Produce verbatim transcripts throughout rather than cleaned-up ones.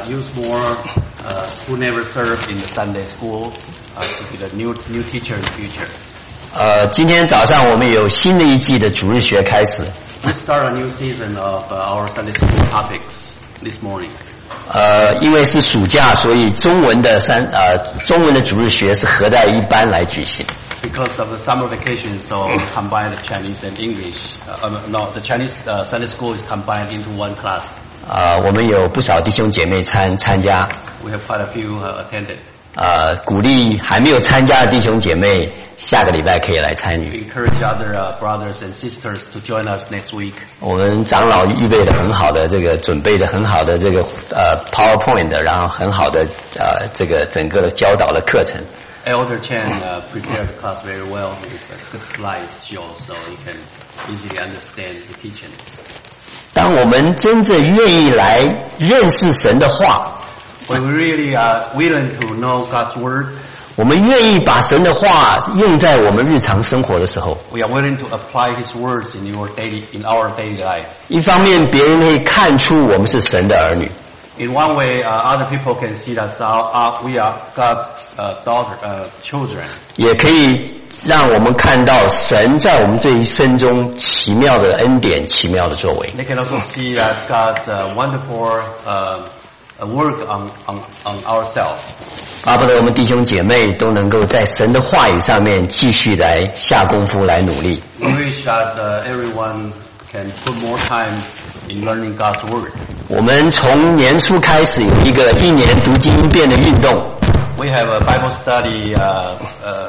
uh, use more uh, who never served in the Sunday school uh, to be the new new teacher in the future. 呃，今天早上我们有新的一季的主日学开始。 We start a new season of uh, our Sunday school topics this morning. 呃，因为是暑假，所以中文的三呃中文的主日学是合在一班来举行。 Because of the summer vacation, so we combine the Chinese and English. Uh, no, the Chinese uh, Sunday school is combined into one class. 啊、呃，我们有不少弟兄姐妹参参加。 We have quite a few uh, attended. 呃，鼓励还没有参加的弟兄姐妹，下个礼拜可以来参与。 We encourage other uh, brothers and sisters to join us next week. 我们长老预备的很好的这个准备的很好的这个呃 PowerPoint， 然后很好的呃这个整个的教导的课程。 Elder Chen uh, prepared the class very well with the slides show, so you can easily understand the teaching. 当我们真正愿意来认识神的话， When we really are willing to know God's word, 我们愿意把神的话用在我们日常生活的时候， we are willing to apply His words in your daily, in our daily life. 一方面别人可以看出我们是神的儿女。 In one way, uh, other people can see that our, our, we are God's uh, daughter, uh, children. 也可以让我们看到神在我们这一生中奇妙的恩典、奇妙的作为。 They can also see that God's uh, wonderful uh, work on, on, on ourselves. 巴不得我们弟兄姐妹都能够在神的话语上面继续来下功夫来努力。 We wish that uh, everyone can put more time in learning God's word. 我们从年初开始有一个一年读经一遍的运动。 We have a Bible study uh, uh,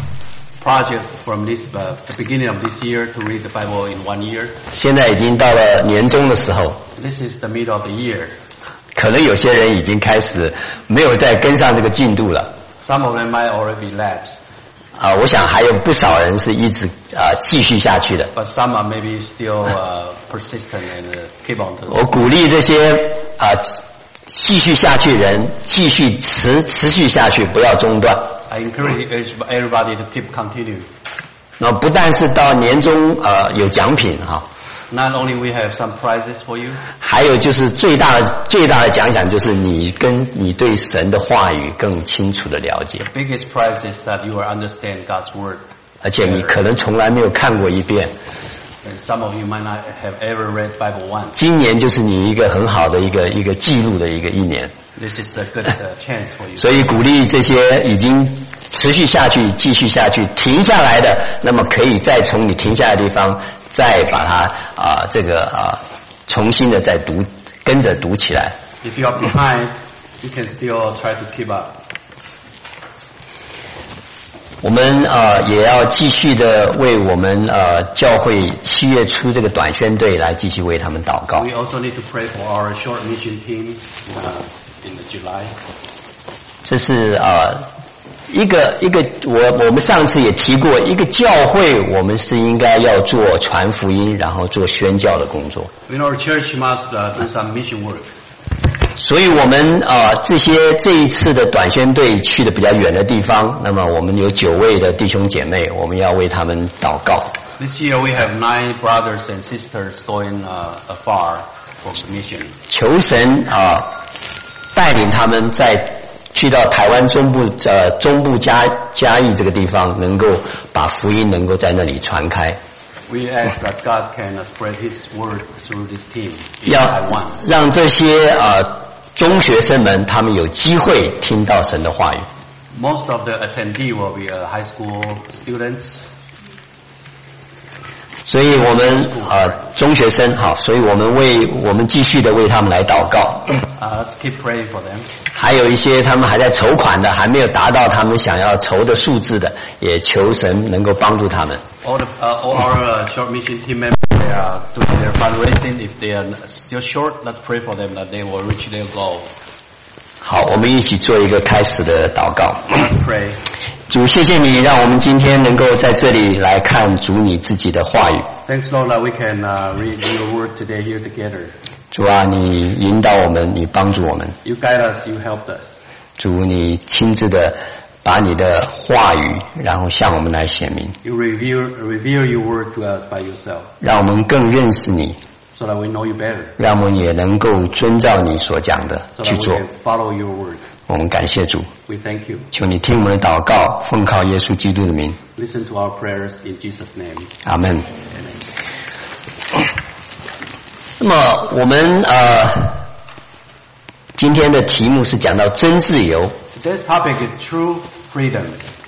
project from this uh, the beginning of this year to read the Bible in one year. 现在已经到了年终的时候， This is the middle of the year. 可能有些人已经开始没有再跟上这个进度了。 Some of them might already lapse, 啊，我想还有不少人是一直啊继续下去的。 but some are maybe still uh, persistent and uh, keep on to 我鼓励这些啊继续下去人继续持持续下去，不要中断。 I encourage everybody to keep continue. 那不但是到年终呃有奖品哈， Not only we have some prizes for you, 还有就是最大的最大的奖赏就是你跟你对神的话语更清楚的了解， the biggest prize is that you will understand God's word. 而且你可能从来没有看过一遍。 And some of you might not have ever read Bible once. 今年就是你一个很好的一个一个记录的一个一年， This is a good uh, chance for you. 所以鼓励这些已经持续下去、继续下去、停下来的，那么可以再从你停下来的地方再把它啊、呃、这个啊、呃、重新的再读，跟着读起来。 If you are behind, you can still try to keep up. 我们呃也要继续的为我们呃教会七月初这个短宣队来继续为他们祷告。 We also need to pray for our short mission team uh, in the July. 这是呃一个一个我我们上次也提过，一个教会我们是应该要做传福音，然后做宣教的工作。 In our church must uh, do some mission work. 所以我们呃这些这一次的短宣队去的比较远的地方，那么我们有九位的弟兄姐妹，我们要为他们祷告。 This year we have nine brothers and sisters going uh, afar for the mission. 求神啊、呃、带领他们在去到台湾中部呃中部嘉嘉义这个地方，能够把福音能够在那里传开。 We ask that God can uh, spread His word through this team in 要 Taiwan. 让这些呃中学生们他们有机会听到神的话语。 Most of the attendee will be uh, high school students. 所以我们呃中学生好，所以我们为我们继续的为他们来祷告。 Uh, let's keep praying for them. 还有一些他们还在筹款的，还没有达到他们想要筹的数字的，也求神能够帮助他们。 All, the, uh, all our uh, short mission team members, they are doing their fundraising. If they are still short, let's pray for them that they will reach their goal. 好，我们一起做一个开始的祷告。 Let's pray. 主，谢谢你让我们今天能够在这里来看主你自己的话语。 Thanks, Lord, that we can uh, read your word today here together. 主啊，你引导我们，你帮助我们。 You guide us, you helped us. 主，你亲自的把你的话语，然后向我们来显明， You reveal, reveal your word to us by yourself, 让我们更认识你， so that we know you better, 让我们也能够遵照你所讲的 so 去 that we 做。 can follow your word. 我们感谢主， We thank you. 求你听我们的祷告，奉靠耶稣基督的名， Listen to our prayers in Jesus' name. 阿门。 Amen. 那么我们呃今天的题目是讲到真自由。 Today's topic is true freedom.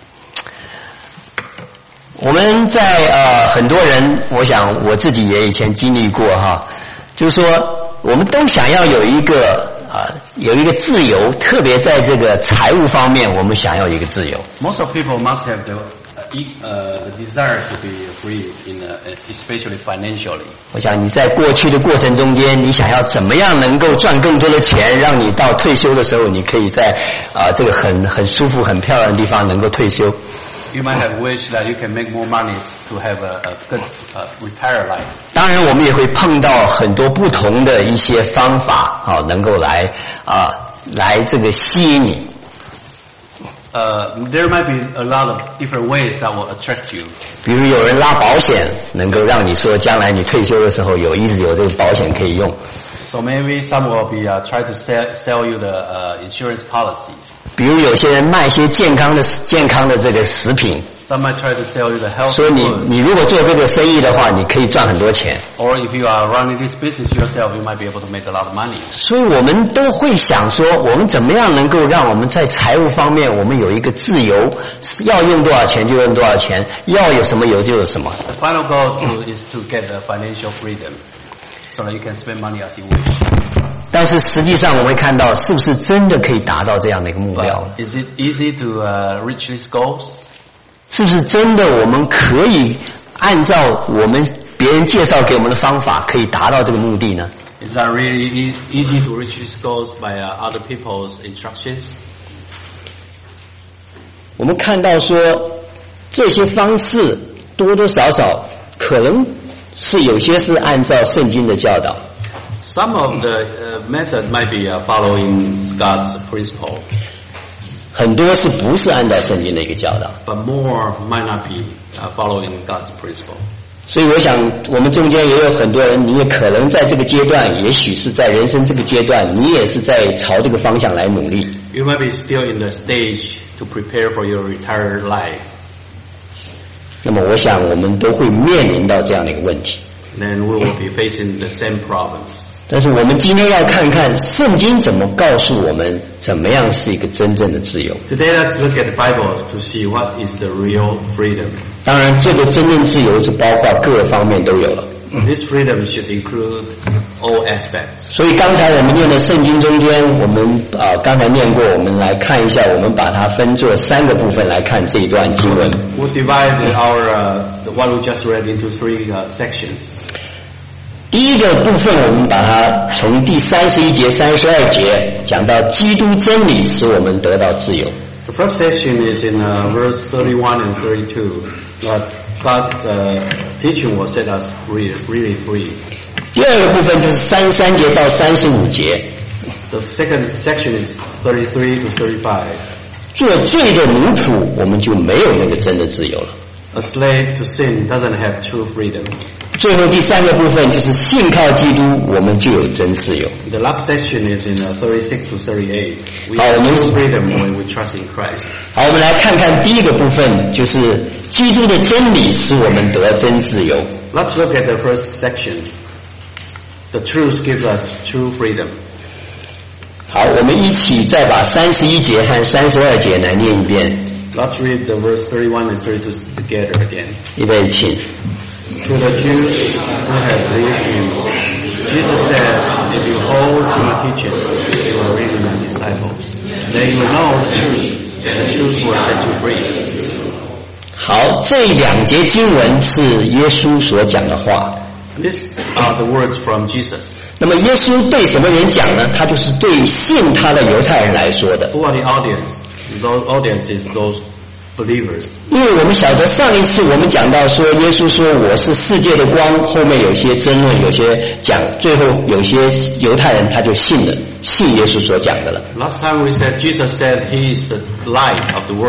我们在呃很多人，我想我自己也以前经历过哈，就是说我们都想要有一个啊、呃、有一个自由，特别在这个财务方面，我们想要一个自由。 Most of people must have the, uh, e- uh, the desire to be free, in, uh, especially financially. 我想你在过去的过程中间，你想要怎么样能够赚更多的钱，让你到退休的时候，你可以在啊、呃、这个很很舒服、很漂亮的地方能够退休。 You might have wished that you can make more money to have a, a good uh, retired life. 当然，我们也会碰到很多不同的一些方法，啊，能够来啊来这个吸引你。 Uh, there might be a lot of different ways that will attract you. 比如有人拉保险，能够让你说将来你退休的时候有一直有这个保险可以用。 So maybe some will be uh, try to sell, sell you the uh, insurance policies. 比如有些人卖一些健康的健康的这个食品， Some might try to sell you the health 说你 food. 你如果做这个生意的话，你可以赚很多钱。 Or if you are running this business yourself, you might be able to make a lot of money. 所以我们都会想说，我们怎么样能够让我们在财务方面我们有一个自由，要用多少钱就用多少钱，要有什么有就有什么。 The final goal to, is to get the financial freedom, so that you can spend money as you wish. 但是实际上我们会看到，是不是真的可以达到这样的一个目标？ But is it easy to uh, reach these goals? 是不是真的我们可以按照我们别人介绍给我们的方法，可以达到这个目的呢？ Is that really e- easy to reach these goals by uh, other people's instructions? 我们看到说，这些方式多多少少可能是有些是按照圣经的教导， Some of the uh, method might be uh, following God's principle, 很多是不是按照圣经的一个教导。 but more might not be uh, following God's principle. 所以我想我们中间也有很多人，你也可能在这个阶段，也许是在人生这个阶段，你也是在朝这个方向来努力。 You might be still in the stage to prepare for your retired life. 那么我想我们都会面临到这样的一个问题。 Then we will be facing the same problems. 但是我们今天要看看圣经怎么告诉我们，怎么样是一个真正的自由。 Today let's look at the Bible to see what is the real freedom. 当然，这个真正自由是包括各方面都有了。 This freedom should include all aspects. 所以刚才我们念的圣经中间，我们啊、呃、刚才念过，我们来看一下，我们把它分作三个部分来看这一段经文。 We'll divide our uh, the what we just read into three uh, sections. 第一个部分，我们把它从第三十一节、三十二节讲到基督真理使我们得到自由。 The first section is in uh, verse thirty-one and thirty-two. That God's uh, teaching will set us really, really free. 第二个部分就是三十三节到三十五节， The second section is thirty-three to thirty-five. 做罪的奴仆，我们就没有那个真的自由了。 A slave to sin doesn't have true freedom. 最后第三个部分就是信靠基督，我们就有真自由。 The last section is in uh, thirty-six to thirty-eight. We 好，我 have 们 true freedom when we trust in Christ. 好，我们来看看第一个部分，就是基督的真理使我们得真自由。 Let's look at the first section. The truth gives us true freedom. 好，我们一起再把三十一节和三十二节来念一遍。 Let's read the verse thirty-one and thirty-two together again. 预备，请。 To the Jews who have believed him, Jesus said, if you hold to my teaching, you are really my disciples. Then you will know the truth, and the truth will set you free. 好，这两节经文是耶稣所讲的话。 These are the words from Jesus. 那么耶稣对什么人讲呢？他就是对信他的犹太人来说的。 Who are the audience? Those audience is those believers. 因为我们晓得上一次我们讲到说，耶稣说我是世界的光，后面有些争论，有些讲，最后有些犹太人他就信了，信耶稣所讲的了。 Last time we said Jesus said he is the light of the world.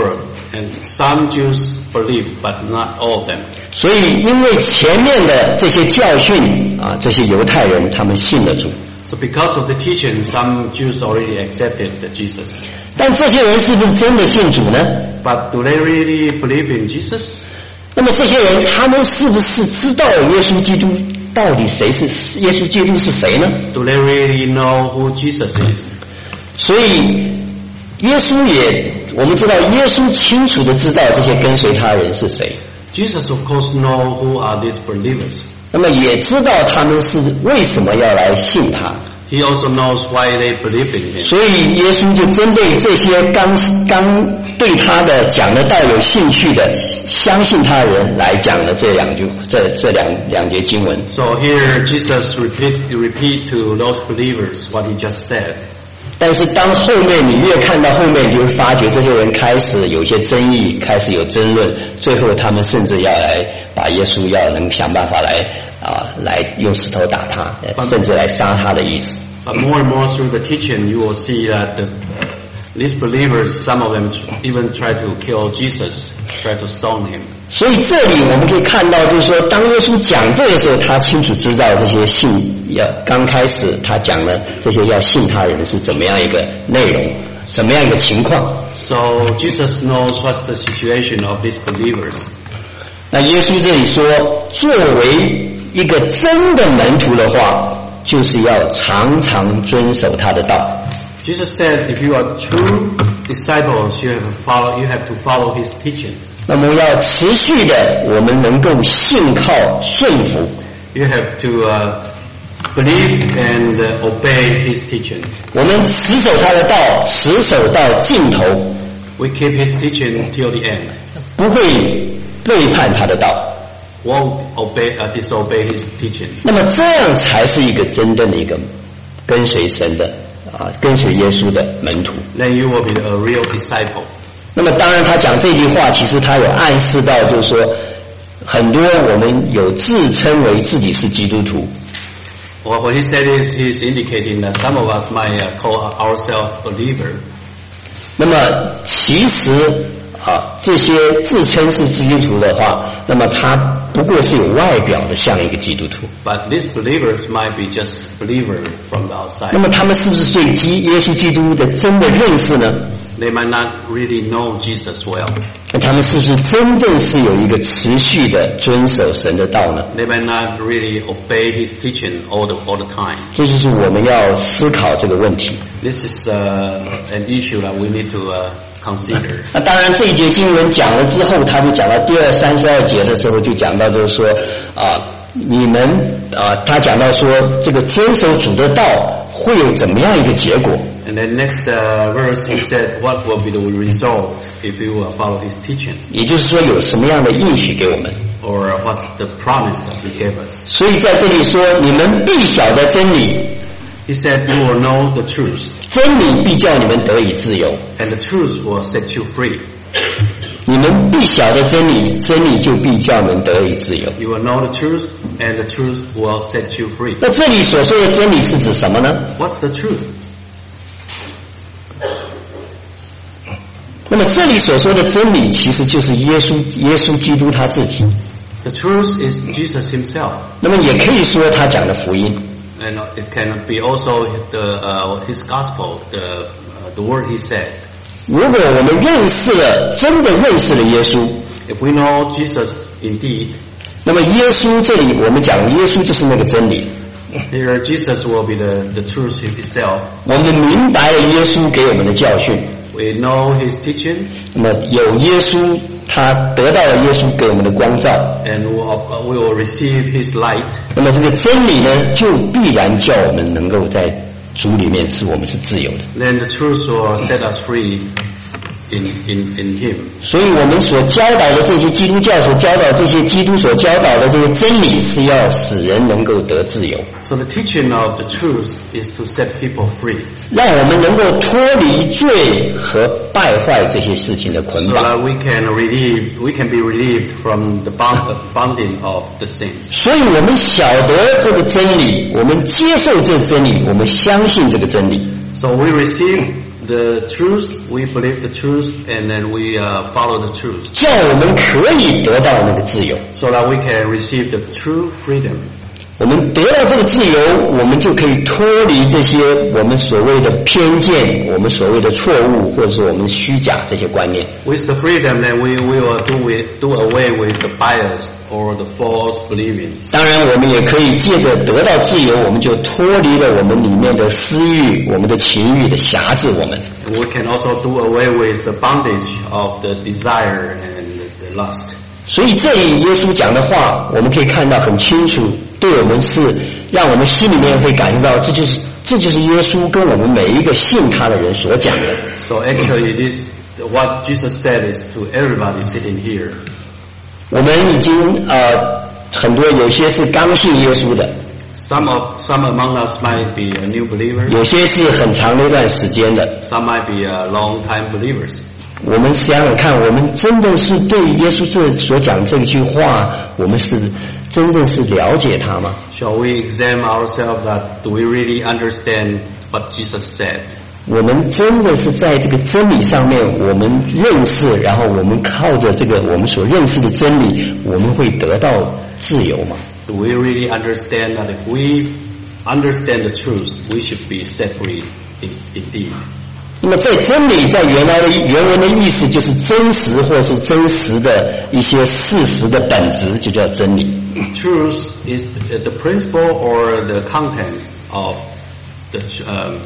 And some Jews believed, but not all of them. 所以因为前面的这些教训啊，这些犹太人他们信了主。 So because of the teaching, some Jews already accepted the Jesus. 但这些人是不是真的信主呢？ But do they really believe in Jesus? 那么这些人他们是不是知道耶稣基督到底谁是耶稣基督是谁呢？ Do they really know who Jesus is? 所以耶稣也，我们知道耶稣清楚的知道这些跟随他人是谁。 Jesus of course know who are these believers. 那么也知道他们是为什么要来信他。 He also knows why they believe in him. 所以耶稣就针对这些刚刚对他的讲的道有兴趣的相信他的人来讲了这两句这这两两节经文。 So here Jesus repeat repeat to those believers what he just said. 但是当后面你越看到后面，你就会发觉这些人开始有些争议，开始有争论，最后他们甚至要来把耶稣要能想办法来啊来用石头打他，甚至来杀他的意思。 But more and more through the teaching, you will see that the, these believers, some of them even try to kill Jesus, try to stone him. 所以这里我们可以看到，就是说，当耶稣讲这个时候，他清楚知道这些信要刚开始他讲了这些要信他人是怎么样一个内容，怎么样一个情况。 So Jesus knows what's the situation of these believers. 那耶稣这里说，作为一个真的门徒的话，就是要常常遵守他的道。 Jesus said, if you are true disciples, you have to follow, you have to follow his teaching. 那么要持续的，我们能够信靠顺服。 You have to uh, believe and uh, obey his teaching. 我们持守他的道，持守到尽头。 We keep his teaching till the end. 不会背叛他的道。 Won't obey, uh, disobey his teaching. 那么这样才是一个真正的一个跟随神的啊，跟随耶稣的门徒。 Then you will be a real disciple. 那么当然他讲这句话，其实他有暗示到，就是说很多我们有自称为自己是基督徒。 Well, what he said is he's indicating that some of us might uh, call ourselves believer. 那么其实啊，这些自称是基督徒的话，那么他不过是有外表的像一个基督徒。 But these believers might be just believer from the outside. 那么他们是不是对基耶稣基督的真的认识呢？ They might not really know Jesus well. 那他们是不是真正是有一个持续的遵守神的道呢？ They might not really obey his teaching all the all the time. 这就是我们要思考这个问题。 This is uh, an issue that we need to uh, consider. 那当然，这一节经文讲了之后，他就讲到第二三十二节的时候，就讲到就是说啊，你们啊，他讲到说这个遵守主的道会有怎么样一个结果？ And then next uh, verse he said, what will be the result if you uh, follow his teaching? 也就是说，有什么样的应许给我们？ Or uh, what's the promise that he gave us? 所以在这里说，你们必晓得真理， He said, you will know the truth, 真理必叫你们得以自由。 and the truth will set you free. 你们必晓得真理，真理就必叫你们得以自由。 You will know the truth, and the truth will set you free. 那这里所说的真理是指什么呢？ What's the truth? 那么这里所说的真理，其实就是耶稣，耶稣基督他自己。 The truth is Jesus himself. 那么也可以说他讲的福音。 And it can be also the, uh, his gospel, the, uh, the word he said. 如果我们认识了，真的认识了耶稣， If we know Jesus indeed, 那么耶稣这里我们讲耶稣就是那个真理。 here Jesus will be the, the truth itself. 我们明白了耶稣给我们的教训， We know his teaching, 那么有耶稣，他得到了耶稣给我们的光照， and we will, we will receive his light. 那么这个真理呢，就必然叫我们能够在主里面是我们是自由的。 Then the truth will set us free in, in, in him. 所以我们所教导的这些基督教所教导这些基督所教导的这些真理，是要使人能够得自由， So the teaching of the truth is to set people free, 让我们能够脱离罪和败坏这些事情的捆 so 绑。 that we can relieve, we can be relieved from the bond, bonding of the sins. 所以我们晓得这个真理，我们接受这个真理，我们相信这个真理。 So we receive The truth, we believe the truth, and then we uh, follow the truth. 叫我们可以得到那个自由。 So that we can receive the true freedom. 我们得到这个自由，我们就可以脱离这些我们所谓的偏见，我们所谓的错误，或者是我们虚假这些观念。 With the freedom, then we will do with, do away with the bias or the false beliefs. 当然，我们也可以借着得到自由，我们就脱离了我们里面的私欲、我们的情欲的辖制我们。 We can also do away with the bondage of the desire and the lust. 所以这里耶稣讲的话，我们可以看到很清楚，对我们是让我们心里面会感觉到，这就是这就是耶稣跟我们每一个信他的人所讲的。 So actually, this what Jesus said is to everybody sitting here. 我们已经呃很多有些是刚信耶稣的， Some of some among us might be a new believer. 有些是很长的一段时间的。 Some might be a long time believers. 我们想想看，我们真的是对耶稣这所讲这句话，我们是真正是了解他吗？ Shall we examine ourselves that do we really understand what Jesus said? 我们真的是在这个真理上面，我们认识，然后我们靠着这个我们所认识的真理，我们会得到自由吗？ Do we really understand that if we understand the truth, we should be set free indeed? 那么在真理在原来的原文的意思就是真实或是真实的一些事实的本质，就叫真理。 Truth is the principle or the content of the um,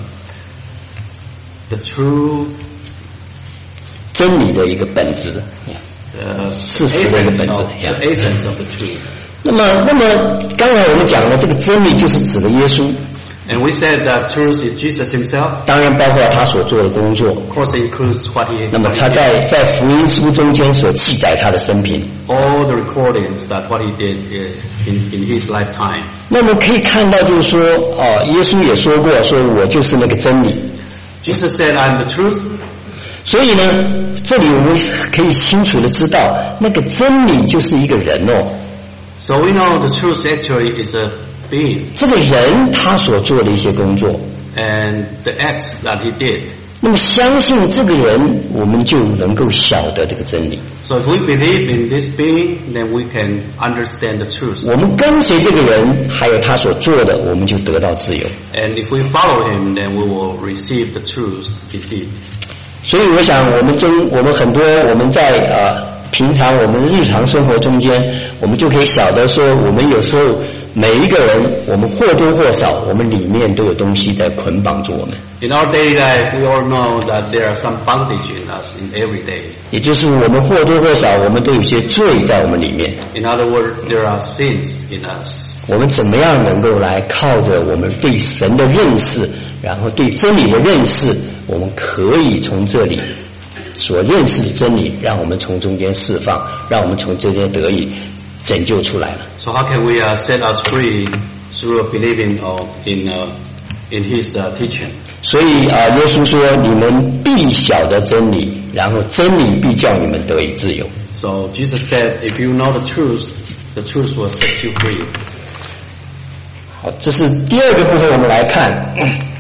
the true 真理的一个本质， uh, 事实的一个本质。 essence of, the essence of the truth. 那么，那么刚才我们讲的这个真理就是指的耶稣。 And we said that truth is Jesus himself. 当然包括他所做的工作。 Of course, it includes what he. 那么他在在福音书中间所记载他的生平。 All the recordings that what he did in in his lifetime. 那么可以看到，就是说，哦，耶稣也说过，说我就是那个真理。 Jesus said, "I am the truth." 所以呢，这里我们可以清楚的知道，那个真理就是一个人哦。 So we know the truth actually is a being. 这个人他所做的一些工作。 And the acts that he did. 那么相信这个人，我们就能够晓得这个真理。 So if we believe in this being, then we can understand the truth. 我们跟随这个人，还有他所做的，我们就得到自由。 And if we follow him, then we will receive the truth indeed. 所以我想，我们中我们很多我们在呃平常我们日常生活中间，我们就可以晓得说，我们有时候每一个人，我们或多或少，我们里面都有东西在捆绑住我们。 In our daily life, we all know that there are some bondage in us in every day. 也就是我们或多或少，我们都有些罪在我们里面。 In other words, there are sins in us. 我们怎么样能够来靠着我们对神的认识，然后对真理的认识，我们可以从这里所认识的真理，让我们从中间释放，让我们从中间得以拯救出来了。 So how can we uh, set us free through believing uh, in uh, in His uh, teaching? 所以啊，耶稣说：“你们必晓得真理，然后真理必叫你们得以自由。” So Jesus said, "If you know the truth, the truth will set you free." 好，这是第二个部分，我们来看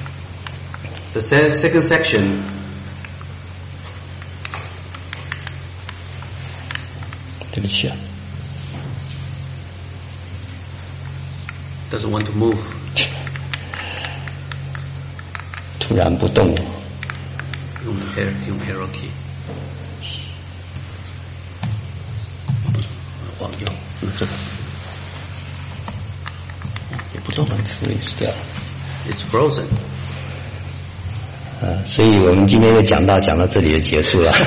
The se- second section. 对不起啊， Doesn't want to move. 突然不动了。 用 arrow- 用 arrow key. 往右，嗯，这个也不动了 ，freeze 掉了。 It's frozen. 啊，所以我们今天就讲到讲到这里就结束了。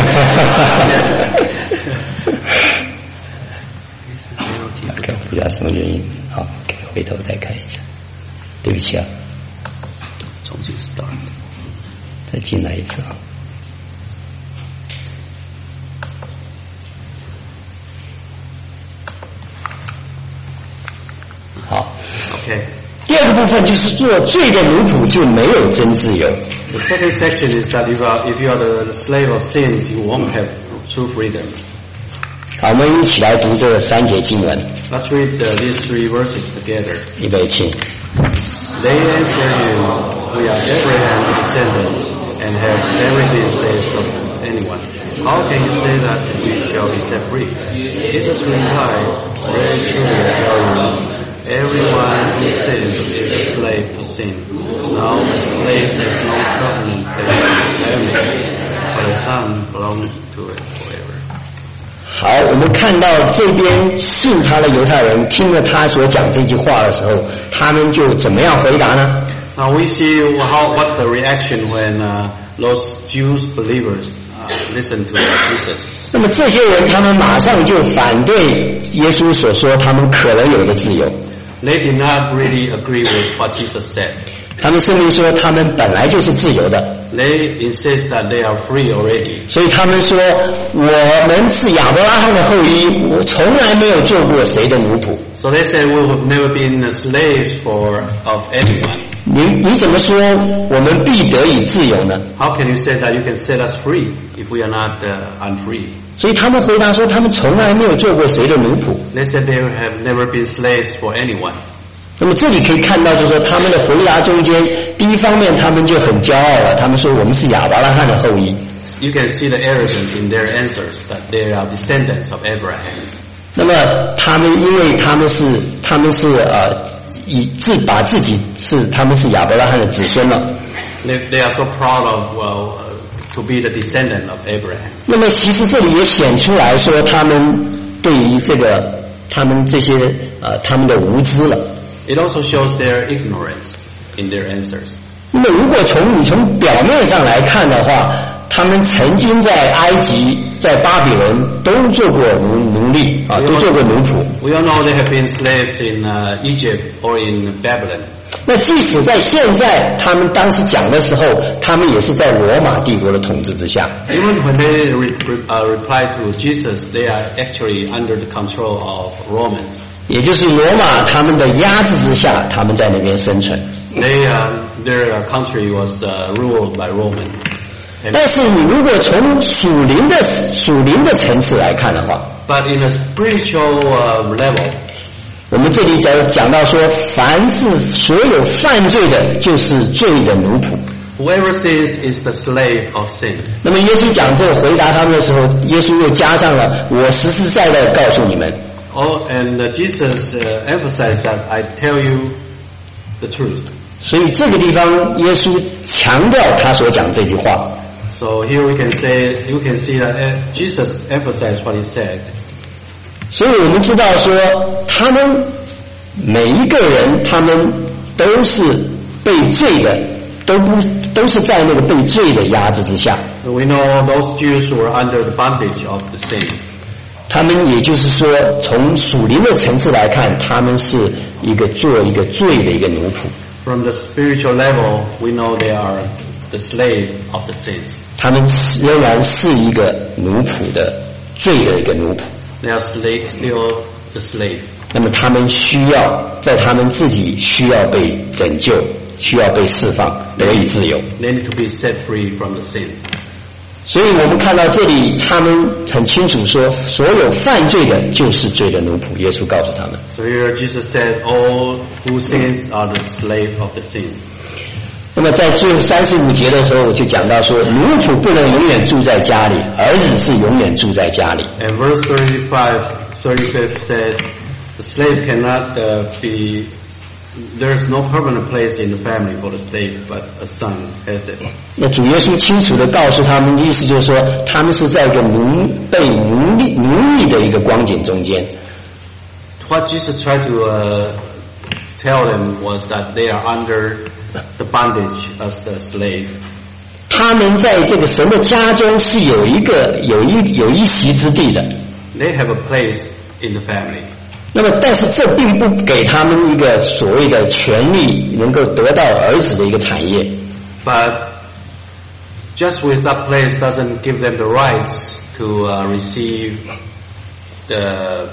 看不知道什么原因，好，回头再看一下。对不起啊， 重新 start. 再进来一次啊。好， Okay. 第二个部分就是做罪的奴仆就没有真自由。 The second section is that if you are, if you are the slave of sins, you won't have true freedom. 好，我们一起来读这三节经文。 Let's read uh, these three verses together. 预备起。 They answer you, "We are Abraham's descendants and have been slaves of anyone. How can you say that we shall be set free? Jesus replied, very truly I tell you, everyone who sins is a slave to sin. Now the slave has no covenant with the family, but the son belongs to it forever. 好，我们看到这边信他的犹太人听了他所讲这句话的时候，他们就怎么样回答呢？ Now we see how what's the reaction when uh, those Jews believers uh, listen to Jesus. 那么这些人他们马上就反对耶稣所说他们可能有的自由。 They did not really agree with what Jesus said. 他们甚至说他们本来就是自由的。 They insist that they are free already. 所以他们说我们是亚伯拉罕的后裔，我从来没有做过谁的奴仆。 So they said we have never been slaves for of anyone. 你你怎么说我们必得以自由呢？ How can you say that you can set us free if we are not uh, unfree? 所以他们回答说他们从来没有做过谁的奴仆。 They said they have never been slaves for anyone. 那么这里可以看到，就是说他们的回答中间，第一方面他们就很骄傲了，他们说我们是亚伯拉罕的后裔。 You can see the arrogance in their answers that they are descendants of Abraham. 那么他们因为他们是他们是呃以自把自己是他们是亚伯拉罕的子孙了。 They, they are so proud of well uh, to be the descendant of Abraham. 那么其实这里也显出来说，他们对于这个他们这些呃他们的无知了。 It also shows their ignorance in their answers. 那么如果从你从表面上来看的话，他们曾经在埃及、在巴比伦都做过奴奴隶啊，都做过奴仆。 We all know they have been slaves in uh, Egypt or in Babylon. 那即使在现在，他们当时讲的时候，他们也是在罗马帝国的统治之下。 Even when they re, uh, reply to Jesus, they are actually under the control of Romans. 也就是罗马他们的压制之下，他们在那边生存。 They, uh, their country was uh, ruled by Romans. And, 但是你如果从属灵的属灵的层次来看的话， but in a spiritual uh, level, 我们这里讲讲到说，凡是所有犯罪的，就是罪的奴仆。 whoever sins is the slave of sin. 那么耶稣讲这个回答他们的时候，耶稣又加上了我实实在在地告诉你们。 Oh, and uh, Jesus uh, emphasized that I tell you the truth. 所以这个地方耶稣强调他所讲这句话。 So here we can say, you can see that uh, Jesus emphasized what he said. 所以我们知道说，他们每一个人，他们都是被罪的，都不都是在那个被罪的压制之下。 We know those Jews who were under the bondage of the sin. 他们也就是说，从属灵的层次来看，他们是一个做一个罪的一个奴仆。 From the spiritual level, we know they are the slave of the sins. 他们仍然是一个奴仆的罪的一个奴仆。 They are slave, still the slave. 那么他们需要在他们自己需要被拯救，需要被释放，得以自由。 They need to be set free from the sin. 所以我们看到这里，他们很清楚说，所有犯罪的就是罪的奴仆。耶稣告诉他们。 So here Jesus said, all who sins are the slave of the sins. 那么在最后三十五节的时候，我就讲到说，奴仆不能永远住在家里，儿子是永远住在家里。 And verse thirty-five, thirty-fifth says, the slave cannot uh, be, there's no permanent place in the family for the slave, but a son has it. 那主耶稣清楚地告诉他们，意思就是说，他们是在一个奴被奴隶奴役的一个光景中间。 What Jesus tried to uh, tell them was that they are under the bondage as the slave. 他们在这个神的家中是有一个有一有一席之地的。 They have a place in the family. 那么，但是这并不给他们一个所谓的权利，能够得到儿子的一个产业。 But just with that place doesn't give them the rights to uh, receive the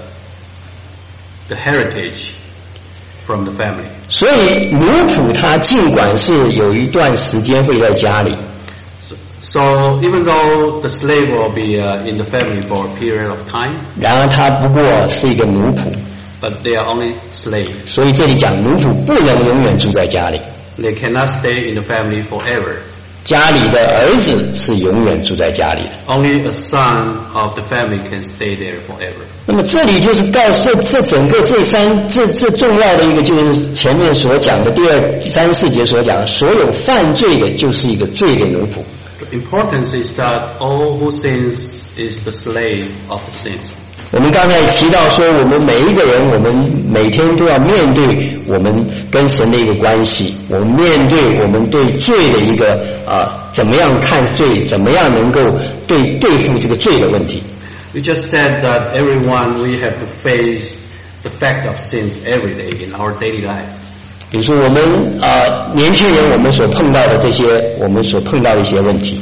the heritage from the family. 所以奴仆他尽管是有一段时间会在家里， So, so even though the slave will be uh, in the family for a period of time, 然而他不过是一个奴仆。 but they are only slaves. 所以这里讲奴仆不能永远住在家里。 They cannot stay in the family forever. 家里的儿子是永远住在家里的。 Only a son of the family can stay there forever. 那么这里就是告诉这整个这三这这重要的一个，就是前面所讲的第二三四节所讲的，所有犯罪的就是一个罪的奴仆。 The importance is that all who sins is the slave of the sins. 我们刚才提到说，我们每一个人，我们每天都要面对我们跟神的一个关系，我们面对我们对罪的一个啊、呃，怎么样看罪，怎么样能够对对付这个罪的问题。 We just said that everyone we have to face the fact of sins every day in our daily life. 比如说我们啊、呃、年轻人，我们所碰到的这些，我们所碰到的一些问题。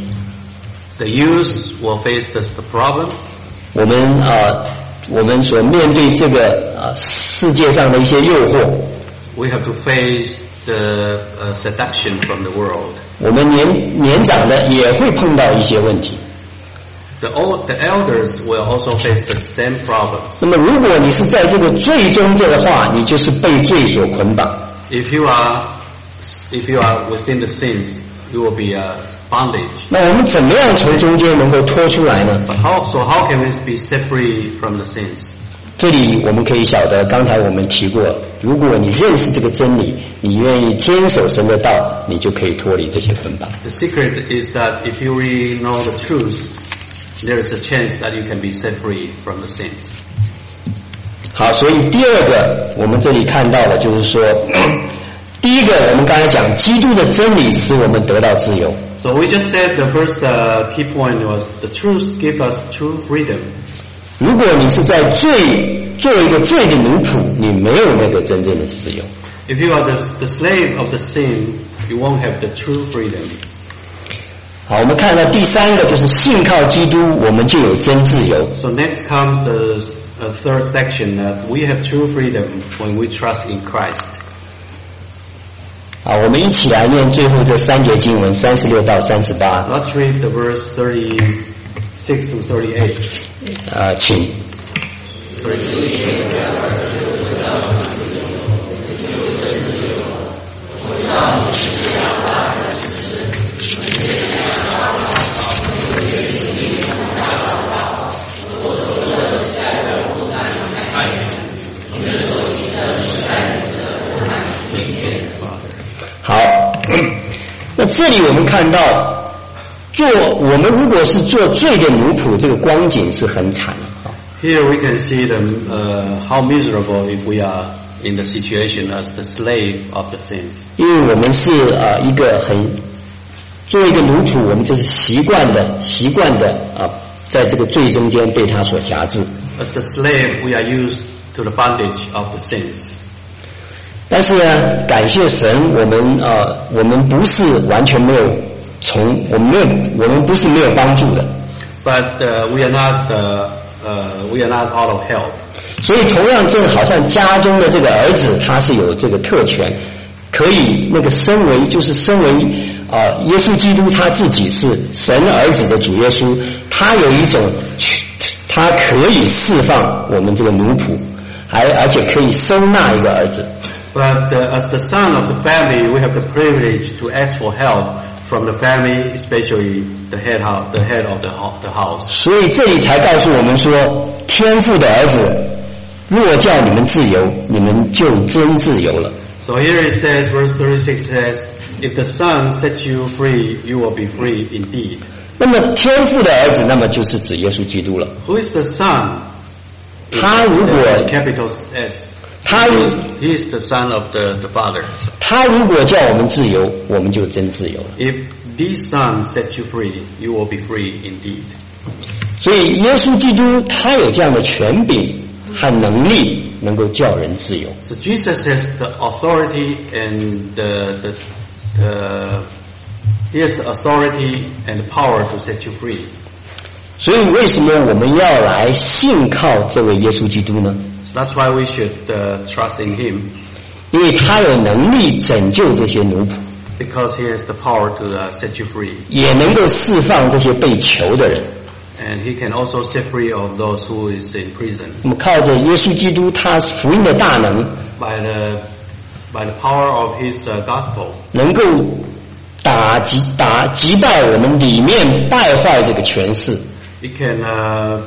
The youth will face this the problem. 我们啊、呃，我们所面对这个啊、呃、世界上的一些诱惑。 We have to face the uh, seduction from the world. 我们年年长的也会碰到一些问题。 The old, the elders will also face the same problems. 那么，如果你是在这个罪中的话，你就是被罪所捆绑。 If you are, if you are within the sins, you will be a bondage. 那我们怎么样从中间能够脱出来呢？ But how, so how can we be set free from the sins? 这里我们可以晓得，刚才我们提过，如果你认识这个真理，你愿意遵守神的道，你就可以脱离这些捆绑。 The secret is that if you really know the truth, there is a chance that you can be set free from the sins. 好，所以第二个我们这里看到的就是说，第一个我们刚才讲，基督的真理使我们得到自由。 So we just said the first uh, key point was the truth gives us true freedom. 如果你是在罪作为一个罪的奴仆，你没有那个真正的自由。 If you are the, the slave of the sin, you won't have the true freedom. 好，我们看到第三个就是信靠基督，我们就有真自由。 So next comes the uh, third section that we have true freedom when we trust in Christ. 好，我们一起来念最后这三节经文，三十六到三十八。 Let's read the verse thirty-six to thirty-eight. 呃，请。好，那这里我们看到，做我们如果是做罪的奴仆，这个光景是很惨的。 Here we can see the, uh, how miserable if we are in the situation as the slave of the sins. 因为我们是啊、呃、一个很作为一个奴仆，我们就是习惯的习惯的啊、呃，在这个罪中间被他所辖制。 As a slave, we are used to the bondage of the sins. 但是呢，感谢神，我们呃，我们不是完全没有从我们没有我们不是没有帮助的。 But uh, we are not uh, uh, we are not out of help. 所以同样，正好像家中的这个儿子，他是有这个特权，可以那个身为就是身为啊、呃、耶稣基督他自己是神儿子的主耶稣，他有一种他可以释放我们这个奴仆，还而且可以收纳一个儿子。 But uh, as the son of the family, we have the privilege to ask for help from the family, especially the head house, the head of the the house. 所以这里才告诉我们说，天父的儿子若叫你们自由，你们就真自由了。 So here it says, verse thirty-six says, "If the Son sets you free, you will be free indeed." 那么天父的儿子，那么就是指耶稣基督了。 Who is the Son? 他如果 capital S. 他如 He is the Son of the the Father. 他如果叫我们自由，我们就真自由了。 If this Son sets you free, you will be free indeed. 所以耶稣基督他有这样的权柄和能力，能够叫人自由。 So Jesus has the authority and the the, the he has the authority and the power to set you free. 所以为什么我们要来信靠这位耶稣基督呢？ So that's why we should uh, trust in Him. 因为他有能力拯救这些奴仆， Because He has the power to uh, set you free. 也能够释放这些被囚的人。 And He can also set free of those who is in prison. 我们靠着耶稣基督他福音的大能， By the by the power of His uh, gospel, 能够打击打击败我们里面败坏这个权势。 It can uh,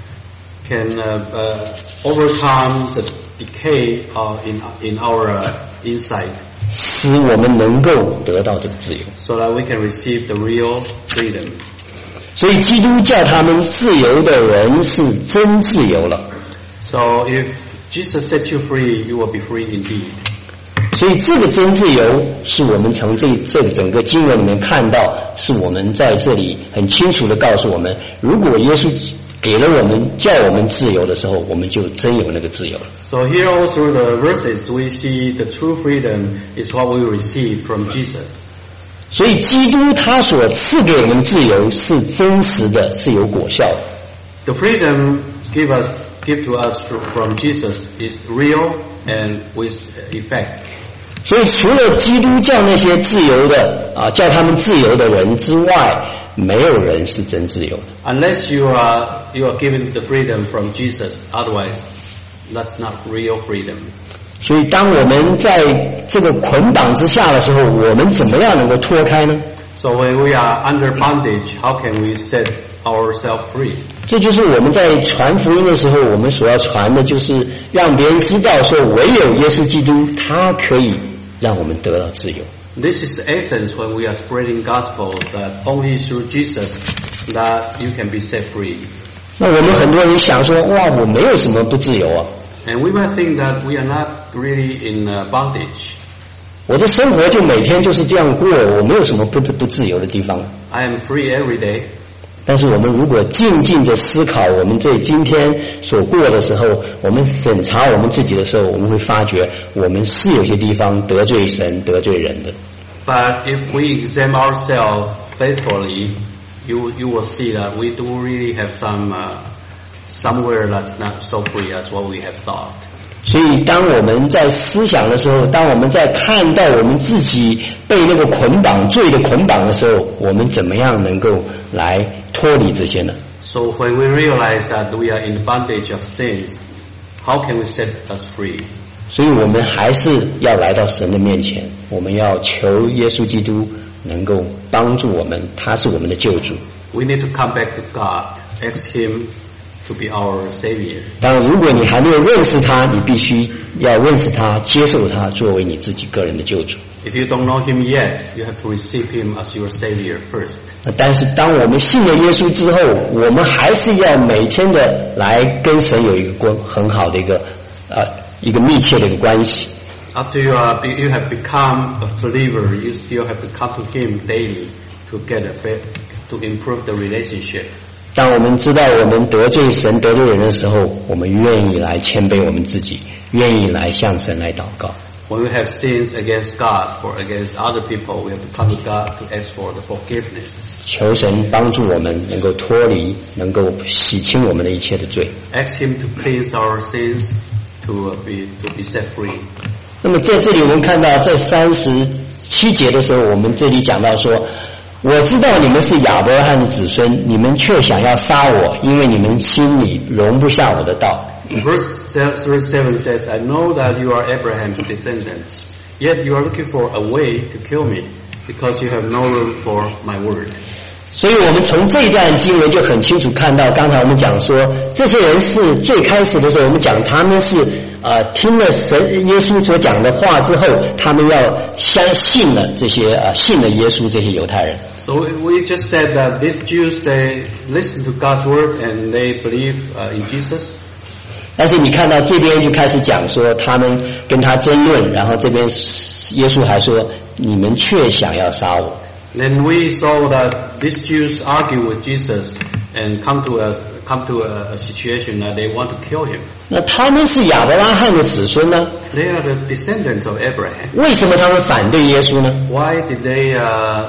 can uh, uh, overcome the decay uh, in in our uh, inside, 使我们能够得到这个自由。 so that we can receive the real freedom. 所以基督叫他们自由的人是真自由了。 So if Jesus set you free, you will be free indeed. 所以这个真自由是我们从这这个整个经文里面看到，是我们在这里很清楚的告诉我们，如果耶稣给了我们叫我们自由的时候，我们就真有那个自由了。 So here all through the verses we see the true freedom is what we receive from Jesus. 所以基督他所赐给我们的自由是真实的，是有果效的。 The freedom give us give to us from Jesus is real and with effect. 所以除了基督叫那些自由的啊，叫他们自由的人之外，没有人是真自由的。 Unless you are you are given the freedom from Jesus, otherwise that's not real freedom. 所以当我们在这个捆绑之下的时候，我们怎么样能够脱开呢？ So when we are under bondage, how can we set ourselves free? 这就是我们在传福音的时候，我们所要传的就是让别人知道说，唯有耶稣基督他可以让我们得到自由。 This is the essence when we are spreading gospel, that only through Jesus that you can be set free. 那我们很多人想说，哇，我没有什么不自由啊。 And we might think that we are not really in uh, bondage. 我的生活就每天就是这样过，我没有什么不不自由的地方。 I am free every day. 但是我们如果静静的思考我们这今天所过的时候，我们审查我们自己的时候，我们会发觉我们是有些地方得罪神得罪人的。 But if we examine ourselves faithfully, you you will see that we do really have some uh, somewhere that's not so free as what we have thought. 所以当我们在思想的时候，当我们在看到我们自己被那个捆绑罪的捆绑的时候，我们怎么样能够来脱离这些呢？ So when we realize that we are in bondage of sins, how can we set us free? 所以我们还是要来到神的面前，我们要求耶稣基督能够帮助我们，他是我们的救主。 We need to come back to God, ask Him to be our Savior. 当然，如果你还没有认识他，你必须要认识他，接受他作为你自己个人的救主。 If you don't know Him yet, you have to receive Him as your Savior first. 但是当我们信了耶稣之后，我们还是要每天的来跟神有一个关很好的一个呃一个密切的一个关系。 After you are you have become a believer, you still have to come to Him daily to get a to improve the relationship. 当我们知道我们得罪神得罪人的时候，我们愿意来谦卑我们自己，愿意来向神来祷告。 When we have sins against God or against other people, we have to come to God to ask for the forgiveness. 求神帮助我们能够脱离，能够洗清我们的一切的罪。 Ask Him to cleanse our sins, to be to be set free. 那么在这里我们看到在三十七节的时候，我们这里讲到说，我知道你们是亚伯拉罕的子孙，你们却想要杀我，因为你们心里容不下我的道。 Verse thirty-seven says, I know that you are Abraham's descendants, yet you are looking for a way to kill me, because you have no room for my word. 所以我们从这一段经文就很清楚看到，刚才我们讲说，这些人是最开始的时候，我们讲他们是呃听了神耶稣所讲的话之后，他们要相信了这些呃信了耶稣这些犹太人。 So we just said that these Jews, they listen to God's word and they believe uh, in Jesus. 但是你看到这边就开始讲说，他们跟他争论，然后这边耶稣还说，你们却想要杀我。 Then we saw that these Jews argue with Jesus and come to a come to a, a situation that they want to kill him. 那他们是亚伯拉罕的子孙呢？ They are the descendants of Abraham. 为什么他们反对耶稣呢？ Why did they uh, uh,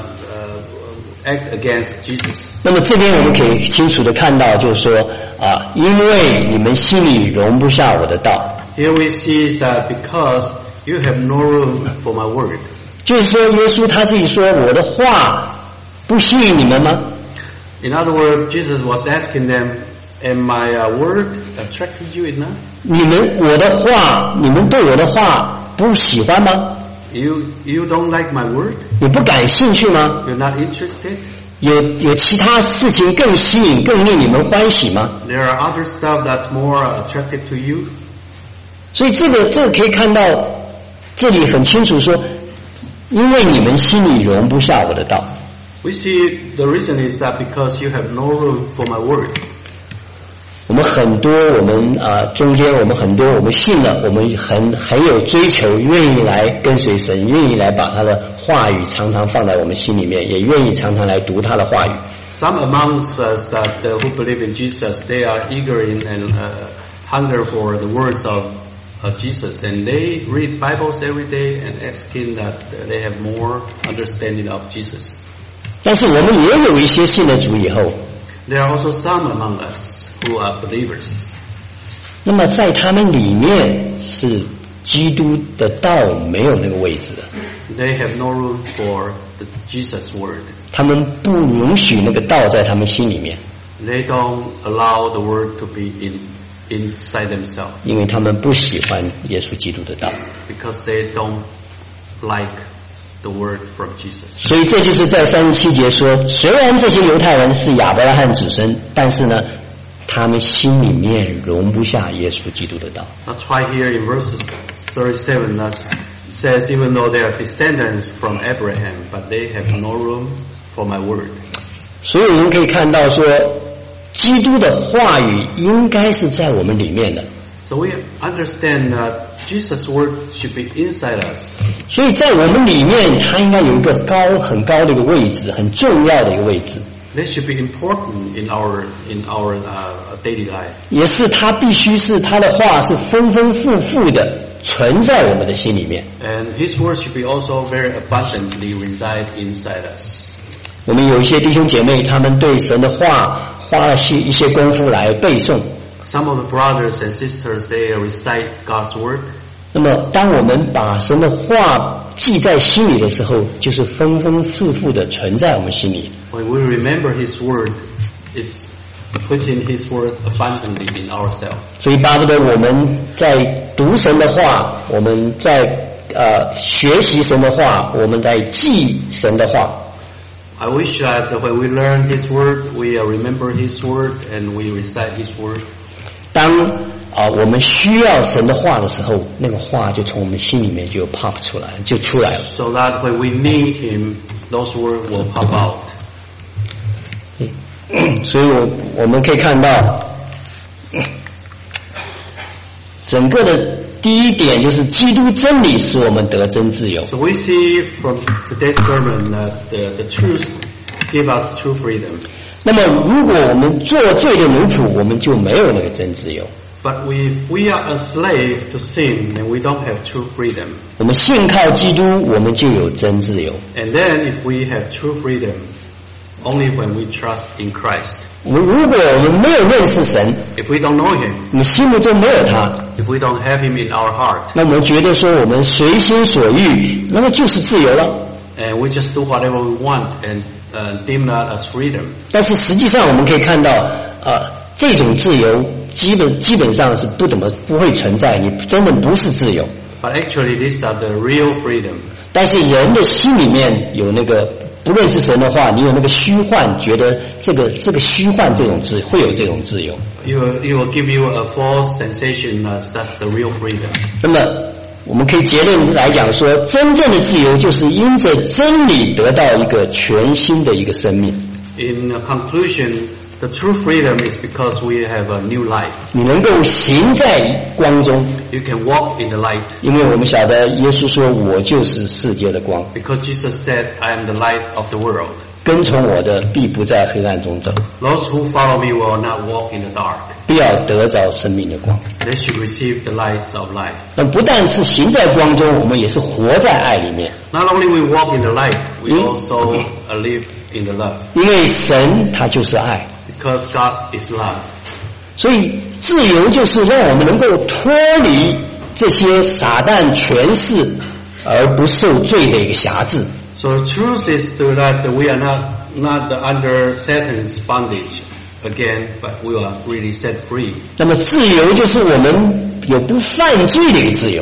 act against Jesus? 那么这边我们可以清楚的看到，就是说啊，因为你们心里容不下我的道。 Here we see that because you have no room for my word. 就是说，耶稣他自己说，我的话不吸引你们吗？ In other words, Jesus was asking them, "Am my uh, word attracted you enough?" 你们我的话，你们对我的话不喜欢吗？ You you don't like my word? 你不感兴趣吗？ You're not interested? 有有其他事情更吸引、更令你们欢喜吗？ There are other stuff that's more attractive to you. 所以这个这个可以看到，这里很清楚说，因为你们心里容不下我的道。 We see the reason is that because you have no room for my word. 我们很多，我们啊、呃、中间我们很多，我们信了，我们很很有追求，愿意来跟随神，愿意来把他的话语常常放在我们心里面，也愿意常常来读他的话语。 Some amongst us that uh, who believe in Jesus, they are eager in and uh, hunger for the words of uh, Jesus, and they read Bibles every day and asking that uh, they have more understanding of Jesus. 但是我们也有一些信了主以后， There are also some among us who are believers. 那么在他们里面是基督的道没有那个位置的， They have no room for the Jesus word. 他们不允许那个道在他们心里面， They don't allow the word to be in inside themselves 因为他们不喜欢耶稣基督的道。 because they don't like the word from Jesus. 所以这就是在三十七节说，虽然这些犹太人是亚伯拉罕子孙，但是呢，他们心里面容不下耶稣基督的道。 That's why here in verses thirty-seven that says, even though they are descendants from Abraham, but they have no room for my word. 所以我们可以看到说，基督的话语应该是在我们里面的。 So we understand that Jesus' word should be inside us. 所以在我们里面，它应该有一个高很高的一个位置，很重要的一个位置。 They should be important in our in our uh, daily life. 也是他必须是他的话是丰丰富富的存在我们的心里面。 And His word should be also very abundantly reside inside us. 我们有一些弟兄姐妹，他们对神的话花了些一些功夫来背诵。 Some of the brothers and sisters, they recite God's word. 那么，当我们把神的话记在心里的时候，就是丰丰富富的存在我们心里。 When we remember His word, it's putting His word abundantly in ourselves. 所以巴不得我们在读神的话，我们在呃学习神的话，我们在记神的话。 I wish that when we learn His word, we remember His word and we recite His word. 当啊、呃、我们需要神的话的时候，那个话就从我们心里面就 pop 出来，就出来了。 So that when we need Him, those words will pop out. 所以我我们可以看到，整个的第一点就是基督真理使我们得真自由。 So we see from today's sermon that the, the truth give us true freedom. 那么，如果我们做罪的奴仆，我们就没有那个真自由。 But if we are a slave to sin, then we don't have true freedom. 我们信靠基督，我们就有真自由。 And then if we have true freedom, only when we trust in Christ. 我们如果我们没有认识神， If we don't know Him, 我们心目中没有他， if we don't have Him in our heart, 那我们觉得说我们随心所欲，那么就是自由了。 and we just do whatever we want and uh, deem that as freedom. 但是实际上我们可以看到，呃，这种自由基本基本上是不怎么不会存在，你真的不是自由。 But actually, these are the real freedom. 但是人的心里面有那个不认识神的话，你有那个虚幻，觉得这个这个虚幻这种自会有这种自由。 You will, it will give you a false sensation that that's the real freedom. 那么我们可以结论来讲说，真正的自由就是因着真理得到一个全新的一个生命。 In conclusion, the true freedom is because we have a new life. 你能够行在光中， You can walk in the light 因为我们晓得耶稣说：“我就是世界的光， because Jesus said, I am the light of the world. 跟从我的必不在黑暗中走， Those who follow me will not walk in the dark. 必要得着生命的光。” They should receive the light of life. 那不但是行在光中，我们也是活在爱里面， Not only we walk in the light, we also uh, live in the love. 因为神他就是爱， Because God is love. 所以自由就是让我们能够脱离这些撒旦权势而不受罪的一个辖制。 So the truth is to that we are not, not under Satan's bondage again, but we are really set free. 那么自由就是我们有不犯罪的一个自由。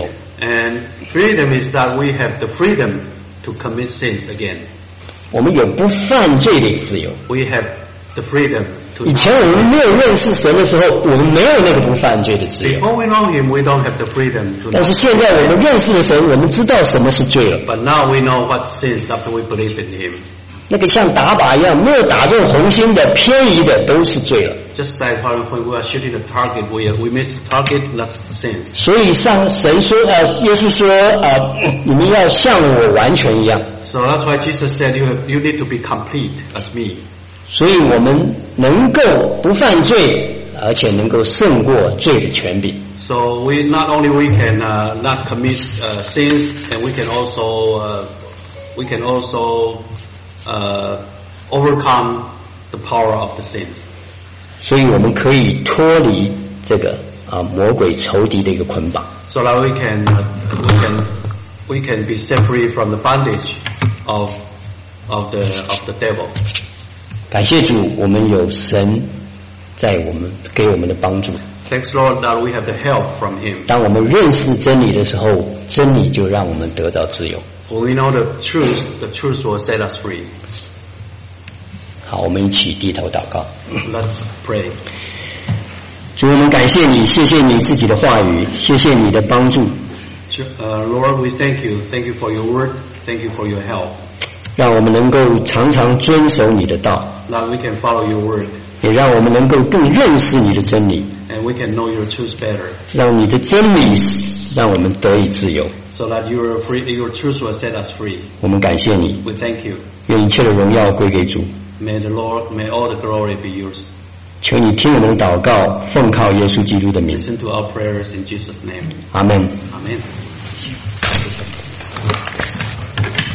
And freedom is that we have the freedom to commit sins again. 我们有不犯罪的自由。 We have the freedom to 以前我们没有认识神的时候，我们没有那个不犯罪的自由。 Before we know Him, we don't have the freedom to 但是现在我们认识了神，我们知道什么是罪了。 But now we know what sins after we believe in Him. 那个像打靶一样，没有打中红心的、偏移的，都是罪了。 Just like when we are shooting the target, we we miss the target, that's sins. 所以上神说，呃，耶稣说，呃，你们要像我完全一样。 So that's why Jesus said you have, you need to be complete as me. 所以我们能够不犯罪，而且能够胜过罪的权柄。 So we not only we can uh, not commit uh, sins, and we can also uh, we can also uh, overcome the power of the sins. 所以我们可以脱离这个啊魔鬼仇敌的一个捆绑。 So that we can uh, we can we can be set free from the bondage of of the of the devil. 感谢主，我们有神在我们给我们的帮助。 Thanks Lord that we have the help from Him. 当我们认识真理的时候，真理就让我们得到自由。 When we know the truth, the truth will set us free. 好，我们一起低头祷告。 Let's pray. 主，我们感谢你，谢谢你自己的话语，谢谢你的帮助， Uh, Lord, we thank you. Thank you for your word. Thank you for your help. 让我们能够常常遵守你的道， That we can follow your word 也让我们能够更认识你的真理， and we can know your truth better. 让你的真理让我们得以自由。 So that your free, your truth will set us free. 我们感谢你， We thank you. 愿一切的荣耀归给主。 May the Lord, may all the glory be yours. 求你听我们的祷告，奉靠耶稣基督的名， Listen to our prayers in Jesus' name. 阿门。 Amen.